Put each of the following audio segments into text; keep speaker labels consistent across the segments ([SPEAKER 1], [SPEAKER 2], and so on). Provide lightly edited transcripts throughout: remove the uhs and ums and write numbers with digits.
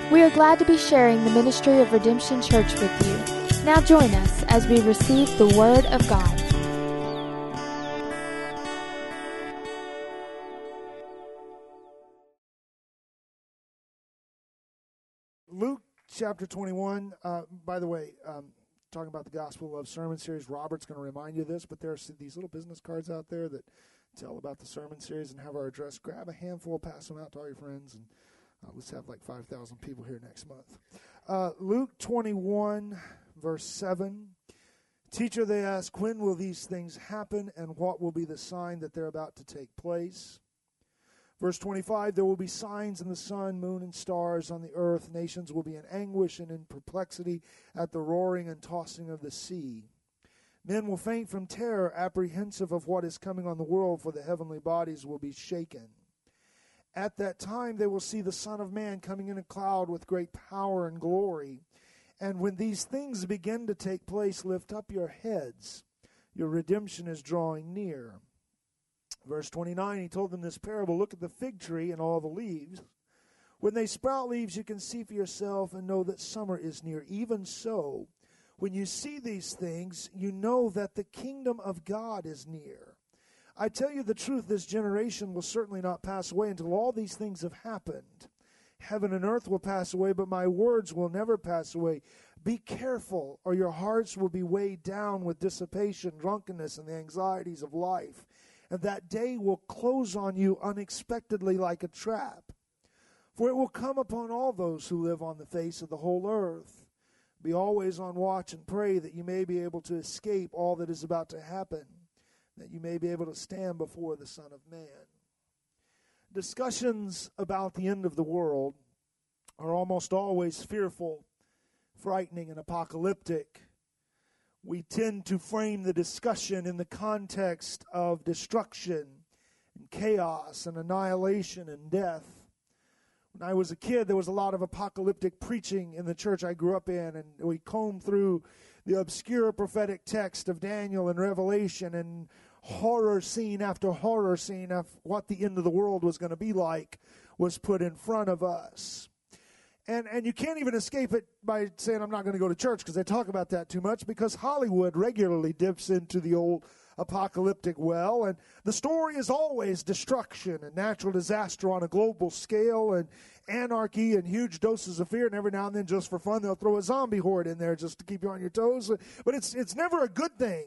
[SPEAKER 1] We are glad to be sharing the ministry of Redemption Church with you. Now join us as we receive the Word of God.
[SPEAKER 2] Luke chapter 21, by the way, talking about the Gospel Love Sermon Series, Robert's going to remind you of this, but there's these little business cards out there that tell about the sermon series and have our address. Grab a handful, pass them out to all your friends, and let's have like 5,000 people here next month. Luke 21, verse 7. Teacher, they ask, when will these things happen, and what will be the sign that they're about to take place? Verse 25, there will be signs in the sun, moon, and stars on the earth. Nations will be in anguish and in perplexity at the roaring and tossing of the sea. Men will faint from terror, apprehensive of what is coming on the world, for the heavenly bodies will be shaken. At that time they will see the Son of Man coming in a cloud with great power and glory. And when these things begin to take place, lift up your heads. Your redemption is drawing near. Verse 29, he told them this parable, look at the fig tree and all the leaves. When they sprout leaves, you can see for yourself and know that summer is near. Even so, when you see these things, you know that the kingdom of God is near. I tell you the truth, this generation will certainly not pass away until all these things have happened. Heaven and earth will pass away, but my words will never pass away. Be careful, or your hearts will be weighed down with dissipation, drunkenness, and the anxieties of life. And that day will close on you unexpectedly like a trap. For it will come upon all those who live on the face of the whole earth. Be always on watch and pray that you may be able to escape all that is about to happen, that you may be able to stand before the Son of Man. Discussions about the end of the world are almost always fearful, frightening, and apocalyptic. We tend to frame the discussion in the context of destruction and chaos and annihilation and death. When I was a kid, there was a lot of apocalyptic preaching in the church I grew up in, and we combed through the obscure prophetic text of Daniel and Revelation, and horror scene after horror scene of what the end of the world was going to be like was put in front of us. And you can't even escape it by saying I'm not going to go to church because they talk about that too much, because Hollywood regularly dips into the old apocalyptic well. And the story is always destruction and natural disaster on a global scale and anarchy and huge doses of fear. And every now and then, just for fun, they'll throw a zombie horde in there just to keep you on your toes. But it's never a good thing.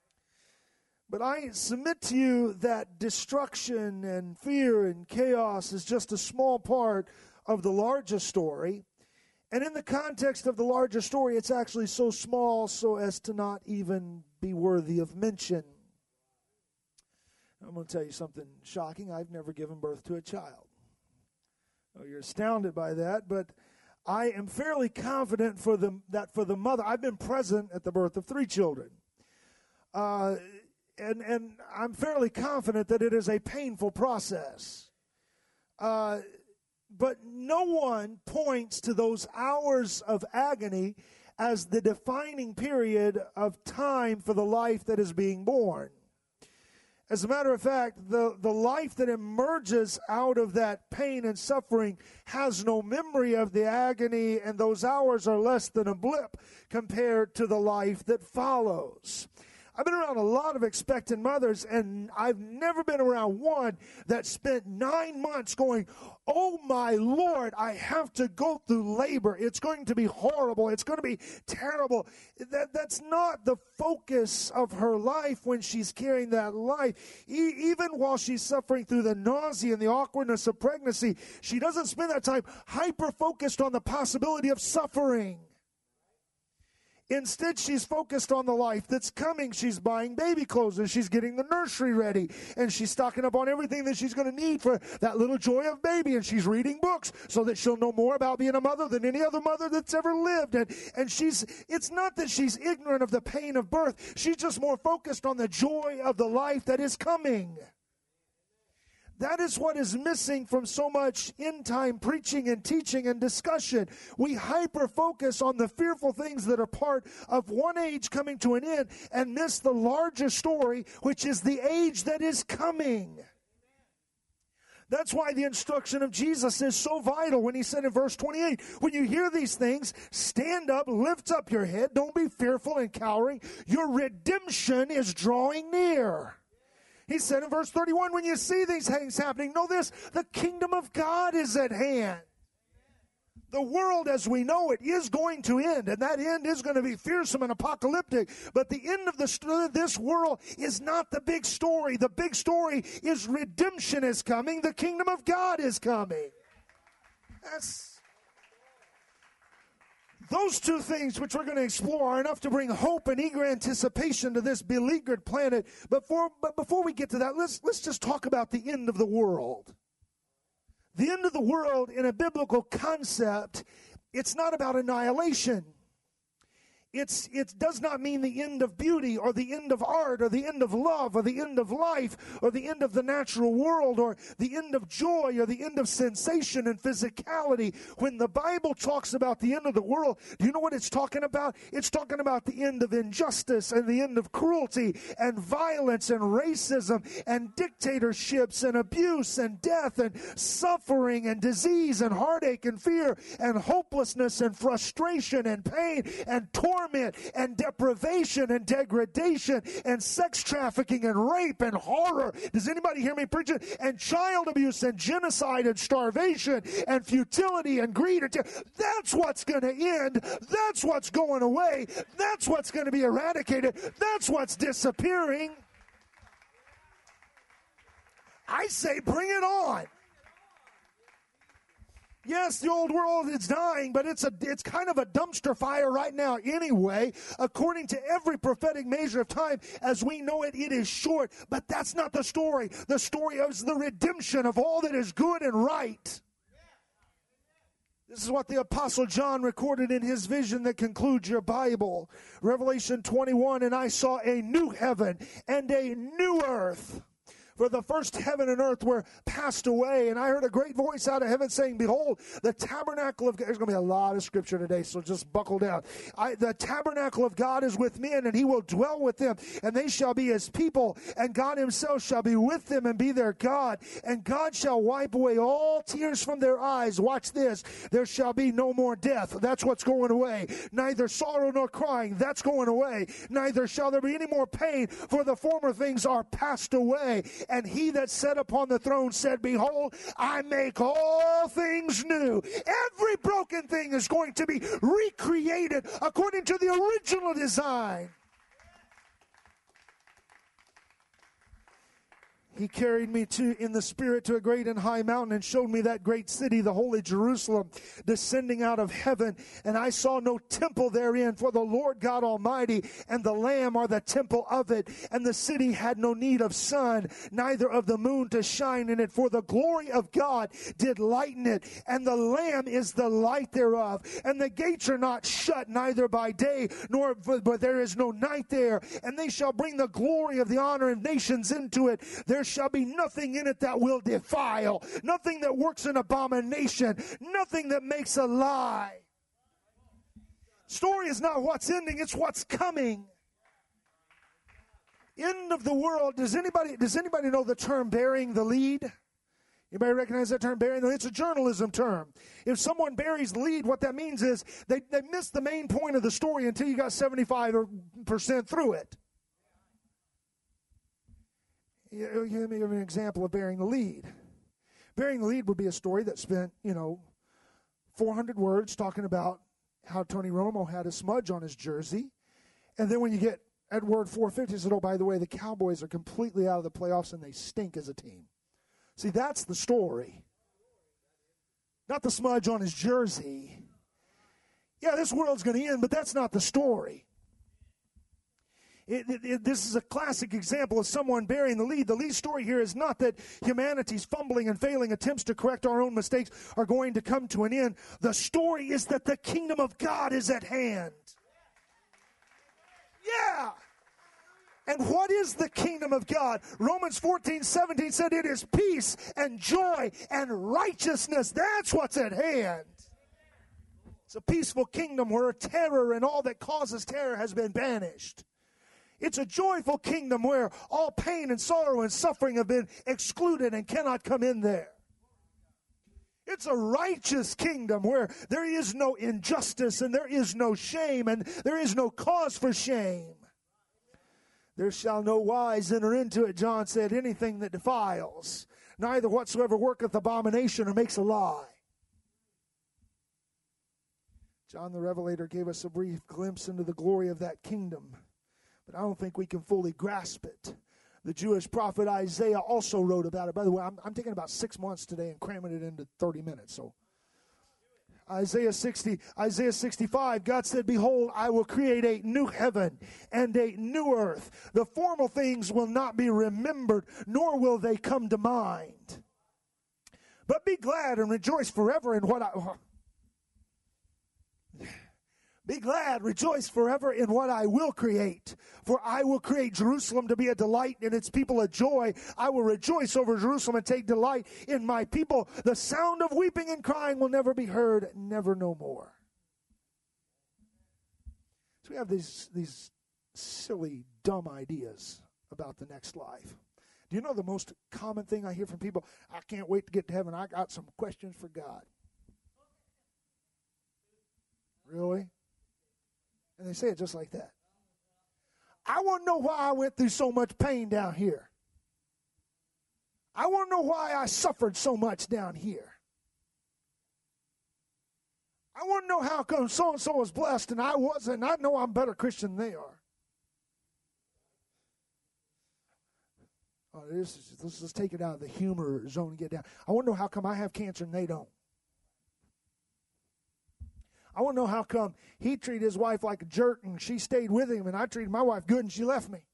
[SPEAKER 2] But I submit to you that destruction and fear and chaos is just a small part of the larger story. And in the context of the larger story, it's actually so small so as to not even be worthy of mention. I'm going to tell you something shocking. I've never given birth to a child. Oh, you're astounded by that, but I am fairly confident that for the mother, I've been present at the birth of 3 children. And I'm fairly confident that it is a painful process. But no one points to those hours of agony as the defining period of time for the life that is being born. As a matter of fact, the life that emerges out of that pain and suffering has no memory of the agony, and those hours are less than a blip compared to the life that follows. I've been around a lot of expectant mothers, and I've never been around one that spent 9 months going, oh my Lord, I have to go through labor. It's going to be horrible. It's going to be terrible. That's not the focus of her life when she's carrying that life. Even while she's suffering through the nausea and the awkwardness of pregnancy, she doesn't spend that time hyper-focused on the possibility of suffering. Instead, she's focused on the life that's coming. She's buying baby clothes, and she's getting the nursery ready, and she's stocking up on everything that she's going to need for that little joy of baby, and she's reading books so that she'll know more about being a mother than any other mother that's ever lived. And it's not that she's ignorant of the pain of birth. She's just more focused on the joy of the life that is coming. That is what is missing from so much end-time preaching and teaching and discussion. We hyper-focus on the fearful things that are part of one age coming to an end and miss the larger story, which is the age that is coming. That's why the instruction of Jesus is so vital when he said in verse 28, when you hear these things, stand up, lift up your head, don't be fearful and cowering. Your redemption is drawing near. He said in verse 31, when you see these things happening, know this, the kingdom of God is at hand. The world as we know it is going to end, and that end is going to be fearsome and apocalyptic. But the end of this world is not the big story. The big story is redemption is coming. The kingdom of God is coming. Those two things which we're going to explore are enough to bring hope and eager anticipation to this beleaguered planet. But before we get to that, let's just talk about the end of the world. The end of the world in a biblical concept, it's not about annihilation. It does not mean the end of beauty or the end of art or the end of love or the end of life or the end of the natural world or the end of joy or the end of sensation and physicality. When the Bible talks about the end of the world, do you know what it's talking about? It's talking about the end of injustice and the end of cruelty and violence and racism and dictatorships and abuse and death and suffering and disease and heartache and fear and hopelessness and frustration and pain and torment and deprivation and degradation and sex trafficking and rape and horror. Does anybody hear me preaching? And child abuse and genocide and starvation and futility and greed. That's what's going to end. That's what's going away. That's what's going to be eradicated. That's what's disappearing. I say bring it on. Yes, the old world is dying, but it's kind of a dumpster fire right now anyway. According to every prophetic measure of time, as we know it, it is short. But that's not the story. The story is the redemption of all that is good and right. This is what the Apostle John recorded in his vision that concludes your Bible. Revelation 21, and I saw a new heaven and a new earth. For the first heaven and earth were passed away, and I heard a great voice out of heaven saying, behold, the tabernacle of God. There's going to be a lot of scripture today, so just buckle down. The tabernacle of God is with men, and he will dwell with them, and they shall be his people, and God himself shall be with them and be their God. And God shall wipe away all tears from their eyes. Watch this. There shall be no more death. That's what's going away. Neither sorrow nor crying. That's going away. Neither shall there be any more pain, for the former things are passed away. And he that sat upon the throne said, behold, I make all things new. Every broken thing is going to be recreated according to the original design. He carried me in the spirit to a great and high mountain and showed me that great city, the holy Jerusalem, descending out of heaven. And I saw no temple therein, for the Lord God Almighty and the Lamb are the temple of it. And the city had no need of sun, neither of the moon to shine in it, for the glory of God did lighten it. And the Lamb is the light thereof. And the gates are not shut, neither by day, but there is no night there. And they shall bring the glory of the honor of nations into it. There shall be nothing in it that will defile, nothing that works an abomination, nothing that makes a lie. Story is not what's ending, it's what's coming. End of the world. Does anybody know the term burying the lead? Anybody recognize that term, burying the lead? It's a journalism term. If someone buries the lead, what that means is they missed the main point of the story until you got 75% through it. Let me give you an example of burying the lead. Burying the lead would be a story that spent, 400 words talking about how Tony Romo had a smudge on his jersey. And then when you get at word 450, it said, oh, by the way, the Cowboys are completely out of the playoffs and they stink as a team. See, that's the story. Not the smudge on his jersey. Yeah, this world's going to end, but that's not the story. This is a classic example of someone burying the lead. The lead story here is not that humanity's fumbling and failing attempts to correct our own mistakes are going to come to an end. The story is that the kingdom of God is at hand. Yeah. And what is the kingdom of God? Romans 14:17 said it is peace and joy and righteousness. That's what's at hand. It's a peaceful kingdom where terror and all that causes terror has been banished. It's a joyful kingdom where all pain and sorrow and suffering have been excluded and cannot come in there. It's a righteous kingdom where there is no injustice and there is no shame and there is no cause for shame. There shall no wise enter into it, John said, anything that defiles, neither whatsoever worketh abomination or makes a lie. John the Revelator gave us a brief glimpse into the glory of that kingdom, but I don't think we can fully grasp it. The Jewish prophet Isaiah also wrote about it. By the way, I'm taking about 6 months today and cramming it into 30 minutes. So Isaiah 65, God said, behold, I will create a new heaven and a new earth. The former things will not be remembered, nor will they come to mind. But be glad and rejoice forever in what I... Be glad, rejoice forever in what I will create. For I will create Jerusalem to be a delight and its people a joy. I will rejoice over Jerusalem and take delight in my people. The sound of weeping and crying will never be heard, never no more. So we have these silly, dumb ideas about the next life. Do you know the most common thing I hear from people? I can't wait to get to heaven. I got some questions for God. Really? And they say it just like that. I want to know why I went through so much pain down here. I want to know why I suffered so much down here. I want to know how come so-and-so was blessed and I wasn't. I know I'm a better Christian than they are. Oh, let's take it out of the humor zone and get down. I want to know how come I have cancer and they don't. I want to know how come he treated his wife like a jerk and she stayed with him and I treated my wife good and she left me.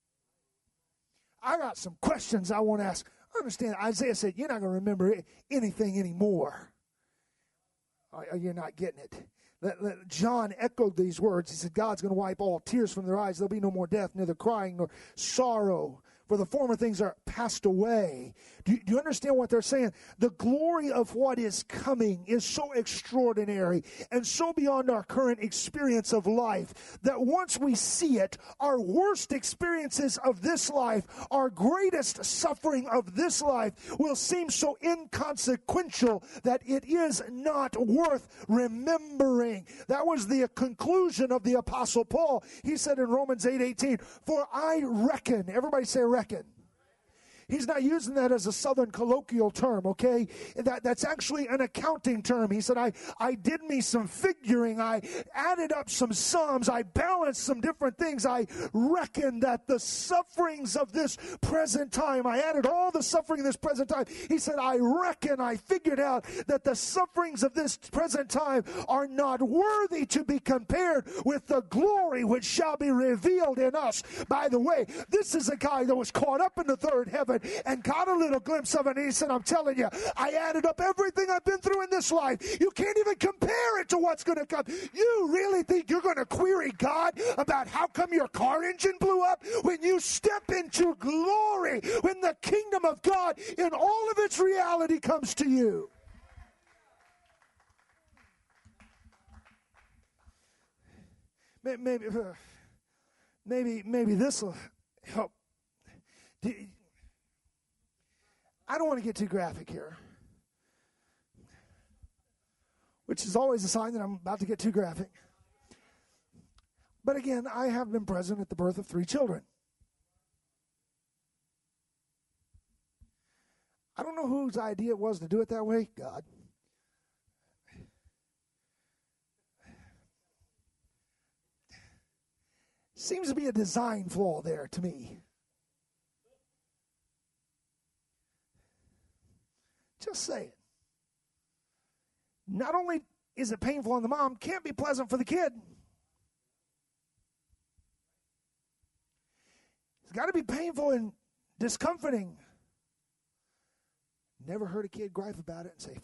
[SPEAKER 2] I got some questions I want to ask. I understand Isaiah said, you're not going to remember anything anymore. You're not getting it. John echoed these words. He said, God's going to wipe all tears from their eyes. There'll be no more death, neither crying nor sorrow. For the former things are passed away. Do you understand what they're saying? The glory of what is coming is so extraordinary and so beyond our current experience of life that once we see it, our worst experiences of this life, our greatest suffering of this life will seem so inconsequential that it is not worth remembering. That was the conclusion of the Apostle Paul. He said in Romans 8:18, for I reckon, everybody say reckon. He's not using that as a Southern colloquial term, okay? That's actually an accounting term. He said, I did me some figuring. I added up some sums. I balanced some different things. I reckon that the sufferings of this present time, I added all the suffering of this present time. He said, I reckon, I figured out that the sufferings of this present time are not worthy to be compared with the glory which shall be revealed in us. By the way, this is a guy that was caught up in the third heaven and got a little glimpse of it. And he said, I'm telling you, I added up everything I've been through in this life. You can't even compare it to what's going to come. You really think you're going to query God about how come your car engine blew up? When you step into glory, when the kingdom of God in all of its reality comes to you. Maybe this will help. I don't want to get too graphic here, which is always a sign that I'm about to get too graphic. But again, I have been present at the birth of 3 children. I don't know whose idea it was to do it that way. God. Seems to be a design flaw there to me. Just say it. Not only is it painful on the mom, can't be pleasant for the kid. It's got to be painful and discomforting. Never heard a kid gripe about it and say,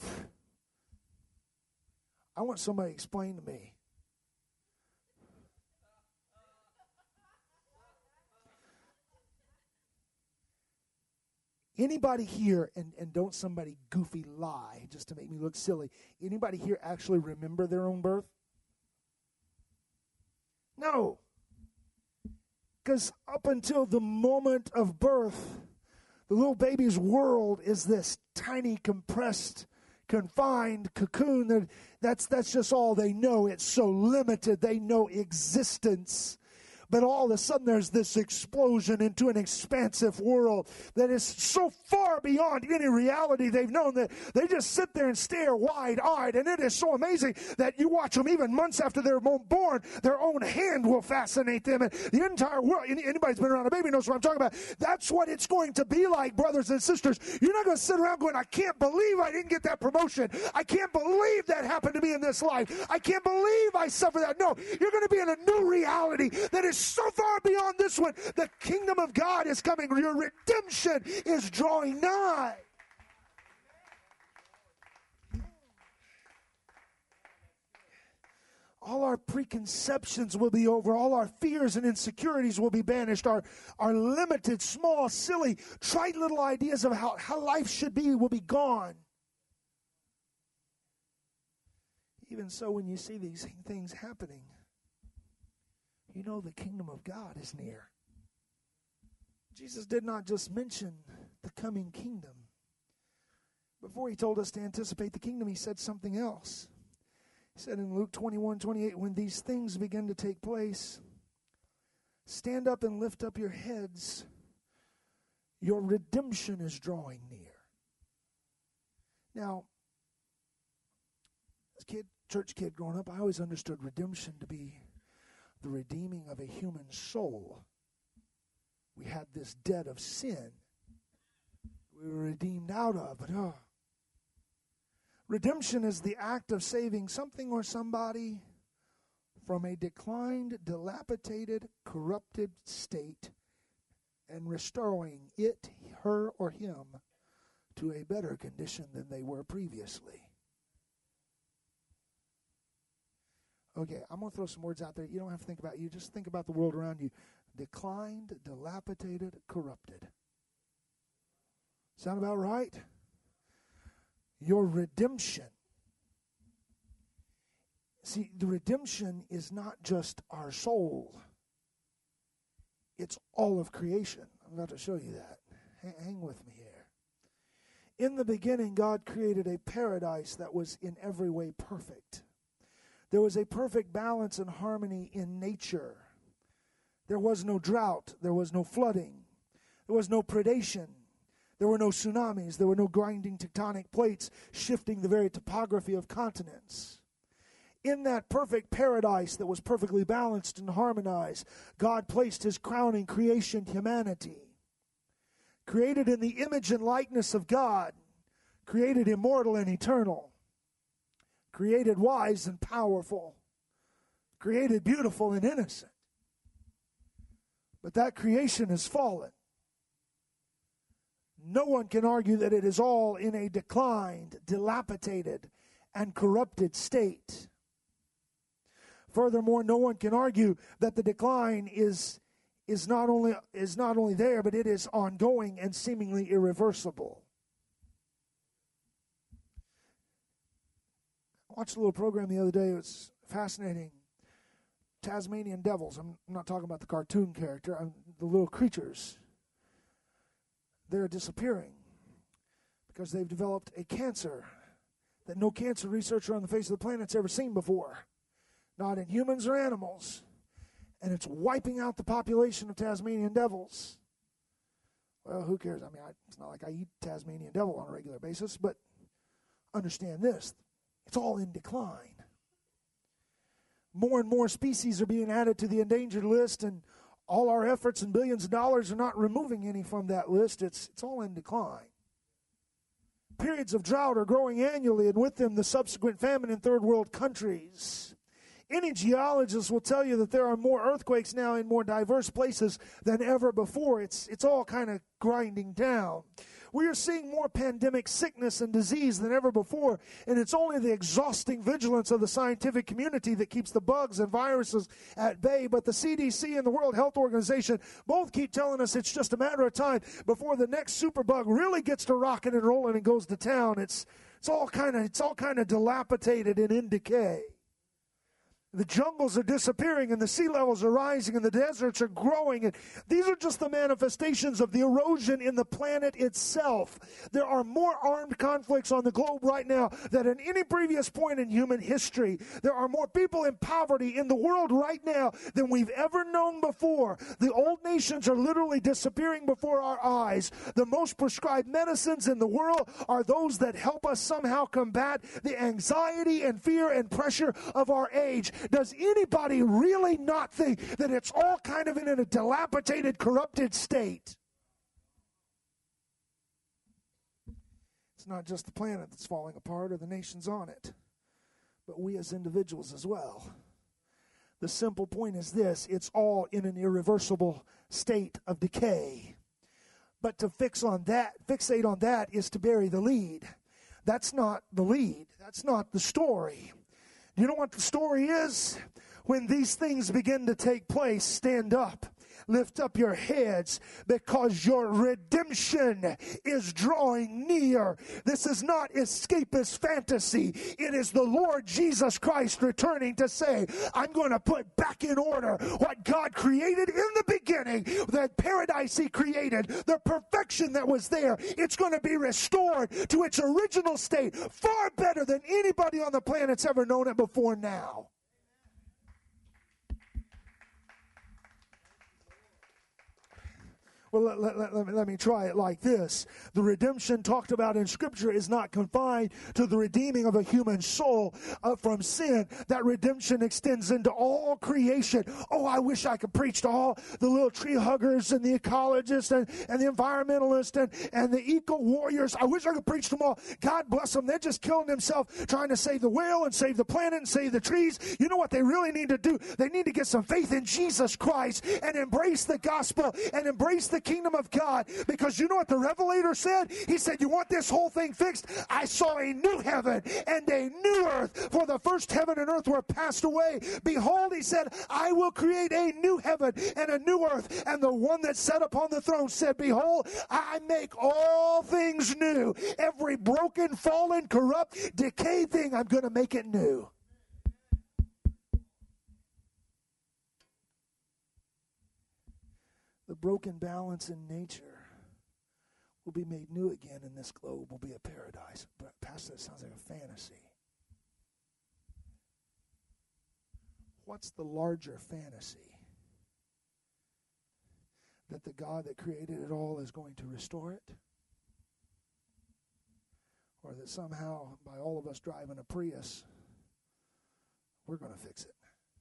[SPEAKER 2] I want somebody to explain to me. Anybody here, and don't somebody goofy lie just to make me look silly, anybody here actually remember their own birth? No. Because up until the moment of birth, the little baby's world is this tiny, compressed confined cocoon. That's just all they know. It's so limited. They know existence. But all of a sudden there's this explosion into an expansive world that is so far beyond any reality they've known that they just sit there and stare wide-eyed. And it is so amazing that you watch them even months after they're born, their own hand will fascinate them. And the entire world, anybody's been around a baby knows what I'm talking about. That's what it's going to be like, brothers and sisters. You're not going to sit around going, I can't believe I didn't get that promotion. I can't believe that happened to me in this life. I can't believe I suffered that. No, you're going to be in a new reality that is so far beyond this one. The kingdom of God is coming. Your redemption is drawing nigh. All our preconceptions will be over. All our fears and insecurities will be banished. Our limited, small, silly, trite little ideas of how life should be will be gone. Even so, when you see these things happening, you know the kingdom of God is near. Jesus did not just mention the coming kingdom. Before he told us to anticipate the kingdom, he said something else. He said in Luke 21:28, when these things begin to take place, stand up and lift up your heads. Your redemption is drawing near. Now, as a church kid growing up, I always understood redemption to be the redeeming of a human soul. We had this debt of sin we were redeemed out of. But redemption is the act of saving something or somebody from a declined, dilapidated, corrupted state and restoring it, her, or him to a better condition than they were previously. Okay, I'm going to throw some words out there. You don't have to think about you. Just think about the world around you. Declined, dilapidated, corrupted. Sound about right? Your redemption. See, the redemption is not just our soul. It's all of creation. I'm about to show you that. Hang with me here. In the beginning, God created a paradise that was in every way perfect. There was a perfect balance and harmony in nature. There was no drought. There was no flooding. There was no predation. There were no tsunamis. There were no grinding tectonic plates shifting the very topography of continents. In that perfect paradise that was perfectly balanced and harmonized, God placed his crowning creation, humanity. Created in the image and likeness of God. Created immortal and eternal. Created wise and powerful. Created beautiful and innocent. But that creation has fallen. No one can argue that it is all in a declined, dilapidated, and corrupted state. Furthermore, no one can argue that the decline is not only there, but it is ongoing and seemingly irreversible. I watched a little program the other day. It was fascinating. Tasmanian devils. I'm not talking about the cartoon character. The little creatures. They're disappearing because they've developed a cancer that no cancer researcher on the face of the planet's ever seen before. Not in humans or animals. And it's wiping out the population of Tasmanian devils. Well, who cares? I mean, it's not like I eat Tasmanian devil on a regular basis, but understand this. It's all in decline. More and more species are being added to the endangered list, and all our efforts and billions of dollars are not removing any from that list. It's all in decline. Periods of drought are growing annually, and with them the subsequent famine in third world countries. Any geologist will tell you that there are more earthquakes now in more diverse places than ever before. It's all kind of grinding down. We are seeing more pandemic sickness and disease than ever before, and it's only the exhausting vigilance of the scientific community that keeps the bugs and viruses at bay. But the CDC and the World Health Organization both keep telling us it's just a matter of time before the next superbug really gets to rocking and rolling and goes to town. It's all kind of dilapidated and in decay. The jungles are disappearing and the sea levels are rising and the deserts are growing. And these are just the manifestations of the erosion in the planet itself. There are more armed conflicts on the globe right now than at any previous point in human history. There are more people in poverty in the world right now than we've ever known before. The old nations are literally disappearing before our eyes. The most prescribed medicines in the world are those that help us somehow combat the anxiety and fear and pressure of our age. Does anybody really not think that it's all kind of in a dilapidated, corrupted state? It's not just the planet that's falling apart or the nations on it, but we as individuals as well. The simple point is this: it's all in an irreversible state of decay. But to fixate on that is to bury the lead. That's not the lead. That's not the story. You know what the story is? When these things begin to take place, stand up. Lift up your heads, because your redemption is drawing near. This is not escapist fantasy. It is the Lord Jesus Christ returning to say, I'm going to put back in order what God created in the beginning, that paradise He created, the perfection that was there. It's going to be restored to its original state, far better than anybody on the planet's ever known it before now. Well, let me try it like this. The redemption talked about in Scripture is not confined to the redeeming of a human soul from sin. That redemption extends into all creation. Oh, I wish I could preach to all the little tree huggers and the ecologists and the environmentalists and the eco-warriors. I wish I could preach to them all. God bless them. They're just killing themselves trying to save the whale and save the planet and save the trees. You know what they really need to do? They need to get some faith in Jesus Christ and embrace the gospel and embrace the kingdom of God, because you know what the Revelator said? He said, you want this whole thing fixed? I saw a new heaven and a new earth, for the first heaven and earth were passed away. Behold, he said, I will create a new heaven and a new earth. And the one that sat upon the throne said, behold, I make all things new. Every broken, fallen, corrupt, decayed thing, I'm going to make it new. The broken balance in nature will be made new again, and this globe will be a paradise. But Pastor, that sounds like a fantasy. What's the larger fantasy? That the God that created it all is going to restore it? Or that somehow, by all of us driving a Prius, we're going to fix it?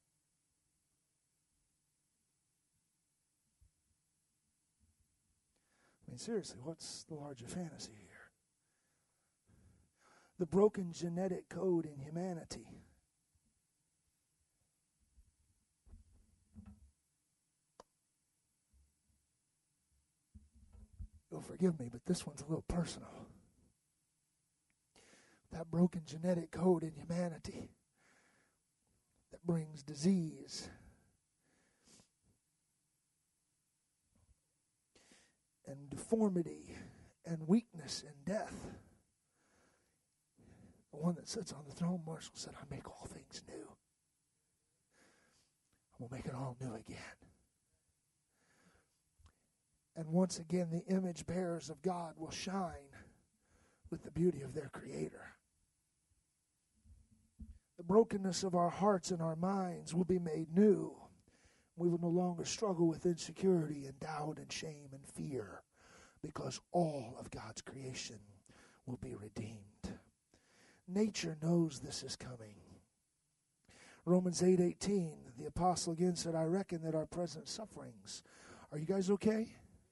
[SPEAKER 2] I mean, seriously, what's the larger fantasy here? The broken genetic code in humanity. You'll forgive me, but this one's a little personal. That broken genetic code in humanity that brings disease and deformity and weakness and death. The one that sits on the throne, Marshall, said, I make all things new. I'm going to make it all new again. And once again, the image bearers of God will shine with the beauty of their Creator. The brokenness of our hearts and our minds will be made new. We will no longer struggle with insecurity and doubt and shame and fear, because all of God's creation will be redeemed. Nature knows this is coming. Romans 8:18, the apostle again said, I reckon that our present sufferings, are you guys okay?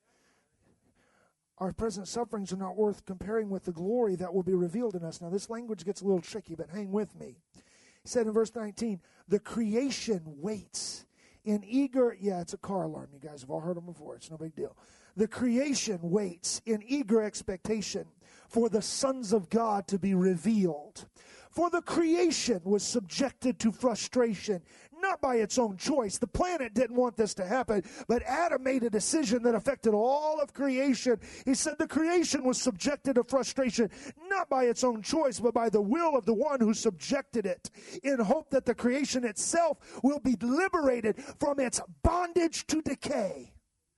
[SPEAKER 2] Our present sufferings are not worth comparing with the glory that will be revealed in us. Now this language gets a little tricky, but hang with me. He said in verse 19, the creation waits in eager, it's a car alarm. You guys have all heard them before. It's no big deal. The creation waits in eager expectation for the sons of God to be revealed. For the creation was subjected to frustration, not by its own choice. The planet didn't want this to happen, but Adam made a decision that affected all of creation. He said the creation was subjected to frustration, not by its own choice, but by the will of the one who subjected it, in hope that the creation itself will be liberated from its bondage to decay.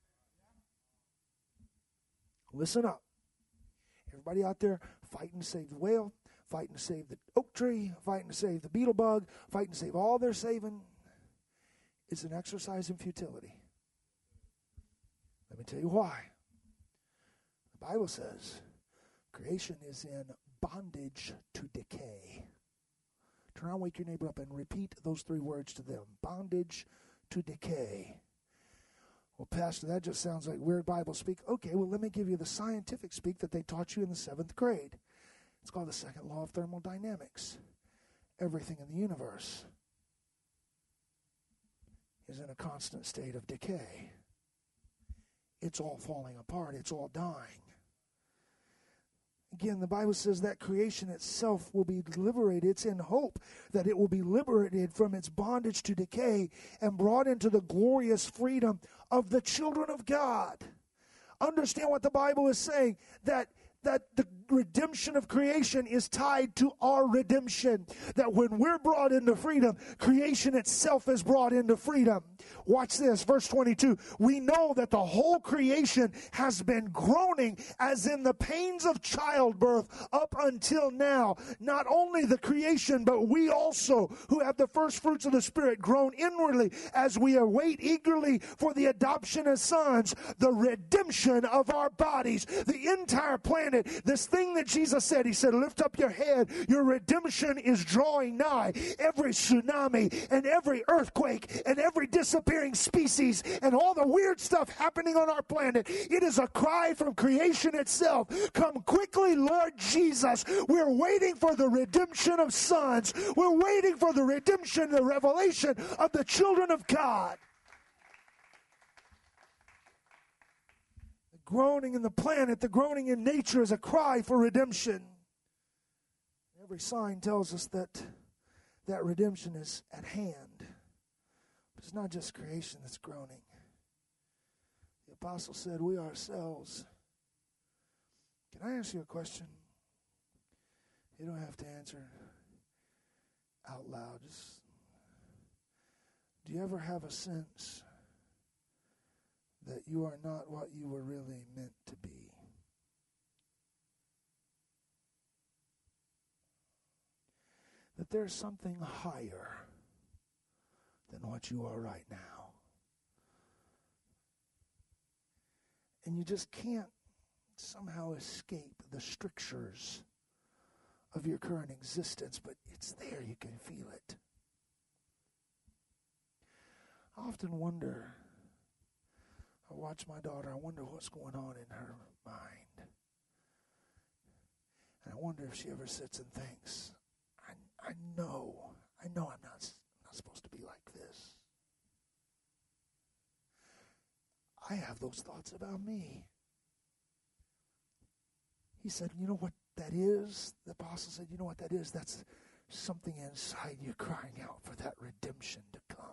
[SPEAKER 2] Listen up. Everybody out there fighting to save the whale, fighting to save the oak tree, fighting to save the beetle bug, fighting to save all they're saving, is an exercise in futility. Let me tell you why. The Bible says creation is in bondage to decay. Turn around, wake your neighbor up, and repeat those three words to them. Bondage to decay. Well, Pastor, that just sounds like weird Bible speak. Okay, well, let me give you the scientific speak that they taught you in the 7th grade. It's called the second law of thermodynamics. Everything in the universe is in a constant state of decay. It's all falling apart. It's all dying. Again, the Bible says that creation itself will be liberated. It's in hope that it will be liberated from its bondage to decay and brought into the glorious freedom of the children of God. Understand what the Bible is saying, that the redemption of creation is tied to our redemption. That when we're brought into freedom, creation itself is brought into freedom. Watch this, verse 22. We know that the whole creation has been groaning as in the pains of childbirth up until now. Not only the creation, but we also, who have the first fruits of the Spirit, groan inwardly as we await eagerly for the adoption as sons, the redemption of our bodies. The entire planet, this thing that Jesus said, he said, lift up your head, your redemption is drawing nigh. Every tsunami and every earthquake and every disappearing species and all the weird stuff happening on our planet, it is a cry from creation itself. Come quickly, Lord Jesus. We're waiting for the redemption of sons. We're waiting for the redemption, the revelation of the children of God. Groaning in the planet, the groaning in nature is a cry for redemption. Every sign tells us that redemption is at hand. But it's not just creation that's groaning. The apostle said, we ourselves. Can I ask you a question? You don't have to answer out loud. Just, do you ever have a sense that you are not what you were really meant to be? That there's something higher than what you are right now. And you just can't somehow escape the strictures of your current existence, but it's there, you can feel it. I often wonder, I watch my daughter, I wonder what's going on in her mind. And I wonder if she ever sits and thinks, I know I'm not supposed to be like this. I have those thoughts about me. He said, you know what that is? The apostle said, you know what that is? That's something inside you crying out for that redemption to come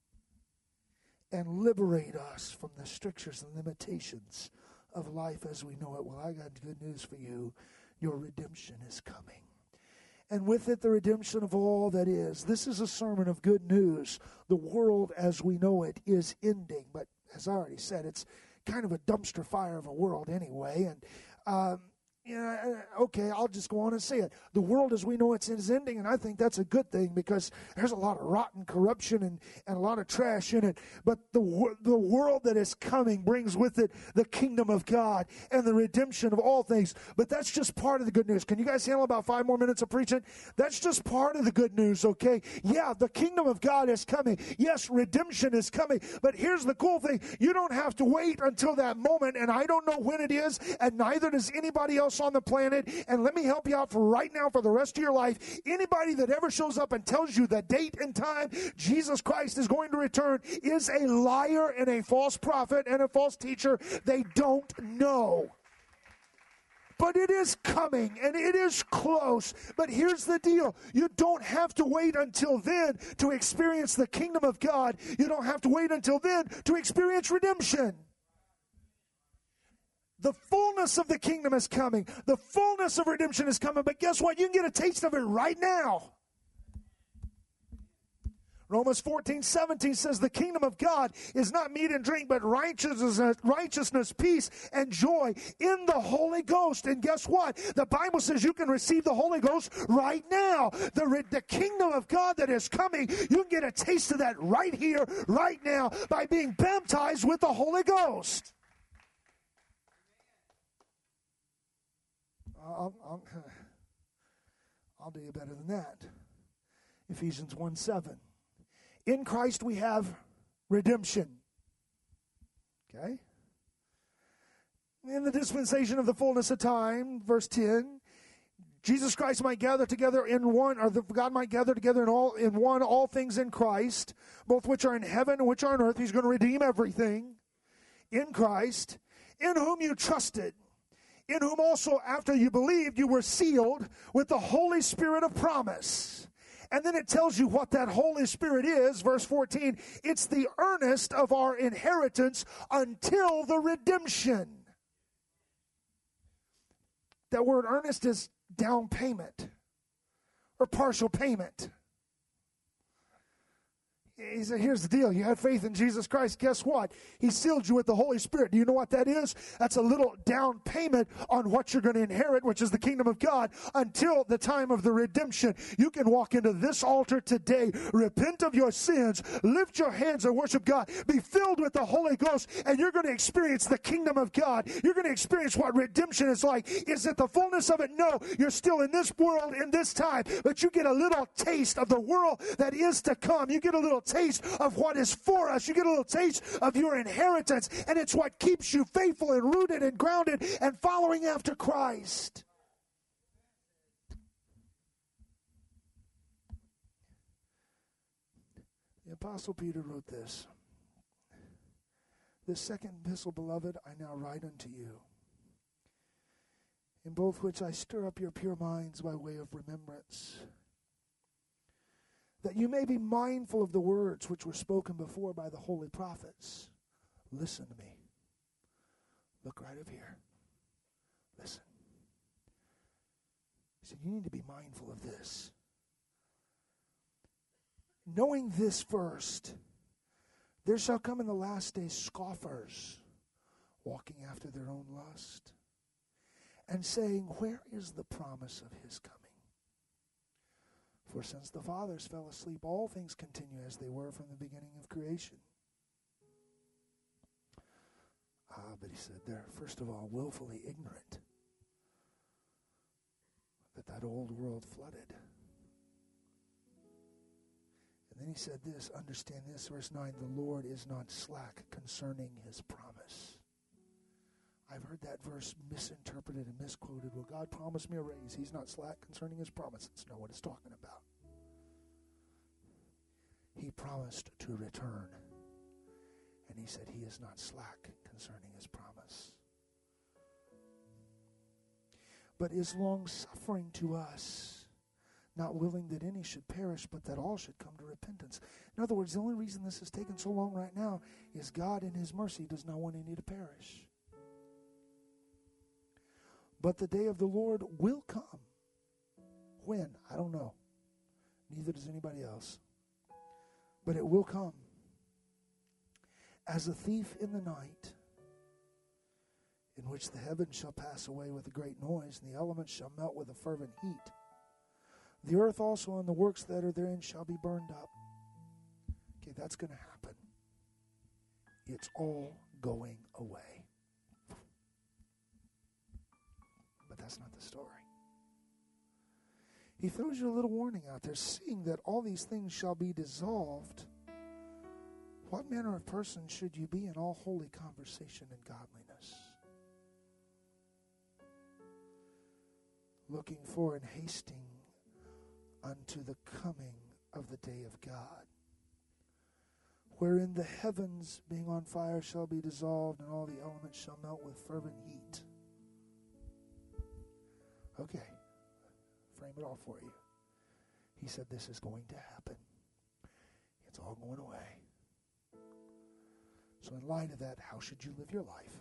[SPEAKER 2] and liberate us from the strictures and limitations of life as we know it. Well, I got good news for you. Your redemption is coming. And with it, the redemption of all that is. This is a sermon of good news. The world as we know it is ending. But as I already said, it's kind of a dumpster fire of a world anyway. And okay, I'll just go on and say it. The world as we know it is ending, and I think that's a good thing because there's a lot of rotten corruption and a lot of trash in it. But the world that is coming brings with it the kingdom of God and the redemption of all things. But that's just part of the good news. Can you guys handle about 5 more minutes of preaching? That's just part of the good news, okay? Yeah, the kingdom of God is coming. Yes, redemption is coming. But here's the cool thing. You don't have to wait until that moment, and I don't know when it is, and neither does anybody else on the planet. And let me help you out for right now, for the rest of your life. Anybody that ever shows up and tells you the date and time Jesus Christ is going to return is a liar and a false prophet and a false teacher. They don't know. but it is coming and it is close. But here's the deal. You don't have to wait until then to experience the kingdom of God. You don't have to wait until then to experience redemption. The fullness of the kingdom is coming. The fullness of redemption is coming. But guess what? You can get a taste of it right now. Romans 14:17 says the kingdom of God is not meat and drink, but righteousness, peace, and joy in the Holy Ghost. And guess what? The Bible says you can receive the Holy Ghost right now. The kingdom of God that is coming, you can get a taste of that right here, right now, by being baptized with the Holy Ghost. I'll do you better than that. Ephesians 1:7. In Christ we have redemption. Okay? In the dispensation of the fullness of time, verse 10, Jesus Christ might gather together in one, or God might gather together in one all things in Christ, both which are in heaven and which are on earth. He's going to redeem everything in Christ, in whom you trusted, in whom also after you believed you were sealed with the Holy Spirit of promise. And then it tells you what that Holy Spirit is, verse 14. It's the earnest of our inheritance until the redemption. That word earnest is down payment or partial payment. He said, here's the deal. You had faith in Jesus Christ. Guess what? He sealed you with the Holy Spirit. Do you know what that is? That's a little down payment on what you're going to inherit, which is the kingdom of God, until the time of the redemption. You can walk into this altar today, repent of your sins, lift your hands and worship God, be filled with the Holy Ghost, and you're going to experience the kingdom of God. You're going to experience what redemption is like. Is it the fullness of it? No. You're still in this world, in this time, but you get a little taste of the world that is to come. You get a little taste of what is for us. You get a little taste of your inheritance, and it's what keeps you faithful and rooted and grounded and following after Christ. The Apostle Peter wrote this. This second epistle, beloved, I now write unto you, in both which I stir up your pure minds by way of remembrance, that you may be mindful of the words which were spoken before by the holy prophets. Listen to me. Look right over here. Listen. He said, you need to be mindful of this. Knowing this first, there shall come in the last days scoffers, walking after their own lust, and saying, where is the promise of his coming? For since the fathers fell asleep, all things continue as they were from the beginning of creation. But he said they're, first of all, willfully ignorant that old world flooded. And then he said this, understand this, verse 9, the Lord is not slack concerning his promise. I've heard that verse misinterpreted and misquoted. Well, God promised me a raise. He's not slack concerning his promises. Know what it's talking about. He promised to return. And he said he is not slack concerning his promise, but is long-suffering to us, not willing that any should perish, but that all should come to repentance. In other words, the only reason this has taken so long right now is God in his mercy does not want any to perish. But the day of the Lord will come. When? I don't know. Neither does anybody else. But it will come. As a thief in the night, in which the heavens shall pass away with a great noise, and the elements shall melt with a fervent heat. The earth also and the works that are therein shall be burned up. Okay, that's going to happen. It's all going away. But that's not the story. He throws you a little warning out there, seeing that all these things shall be dissolved. What manner of person should you be in all holy conversation and godliness? Looking for and hasting unto the coming of the day of God, wherein the heavens being on fire shall be dissolved, and all the elements shall melt with fervent heat. Okay, frame it all for you. He said, this is going to happen. It's all going away. So in light of that, how should you live your life?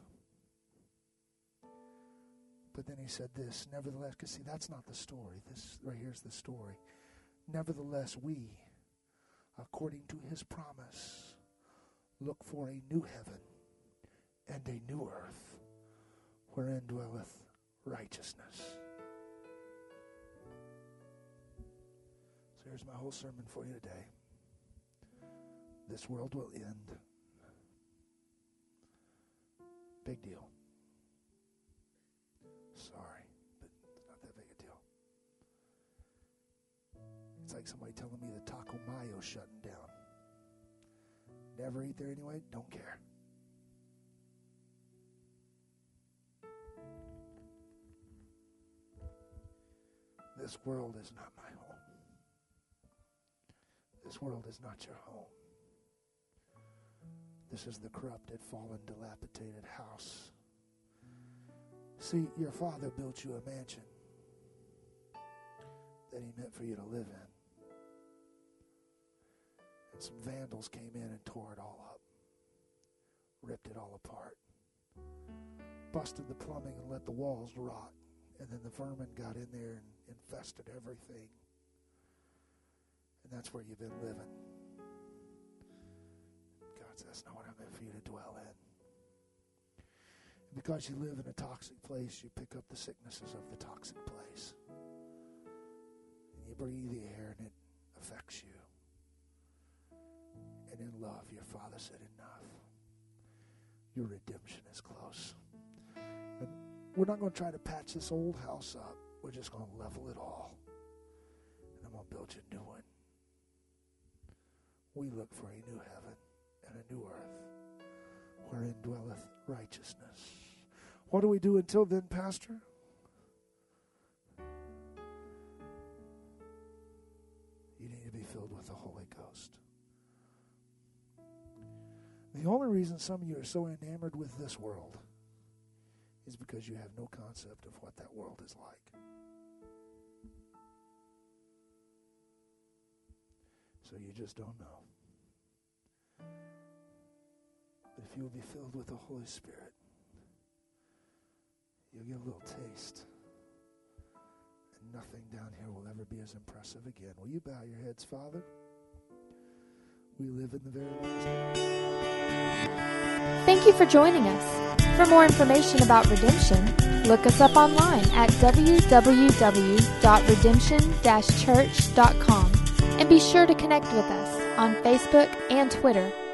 [SPEAKER 2] But then he said this, nevertheless, because see, that's not the story. This right here's the story. Nevertheless, we, according to his promise, look for a new heaven and a new earth, wherein dwelleth righteousness. So here's my whole sermon for you today. This world will end. Big deal. Sorry, but it's not that big a deal. It's like somebody telling me the Taco Mayo's shutting down. Never eat there anyway, don't care. This world is not my home. This world is not your home. This is the corrupted, fallen, dilapidated house. See, your father built you a mansion that he meant for you to live in. And some vandals came in and tore it all up. Ripped it all apart. Busted the plumbing and let the walls rot. And then the vermin got in there and infested everything. And that's where you've been living. God says, that's not what I meant for you to dwell in. And because you live in a toxic place, you pick up the sicknesses of the toxic place. And you breathe the air and it affects you. And in love, your Father said, enough. Your redemption is close. And we're not going to try to patch this old house up. We're just going to level it all. And I'm going to build you a new one. We look for a new heaven and a new earth, wherein dwelleth righteousness. What do we do until then, Pastor? You need to be filled with the Holy Ghost. The only reason some of you are so enamored with this world is because you have no concept of what that world is like. So you just don't know. But if you will be filled with the Holy Spirit, you'll get a little taste. And nothing down here will ever be as impressive again. Will you bow your heads, Father? We live in the very last days.
[SPEAKER 1] Thank you for joining us. For more information about Redemption, look us up online at www.redemption-church.com and be sure to connect with us on Facebook and Twitter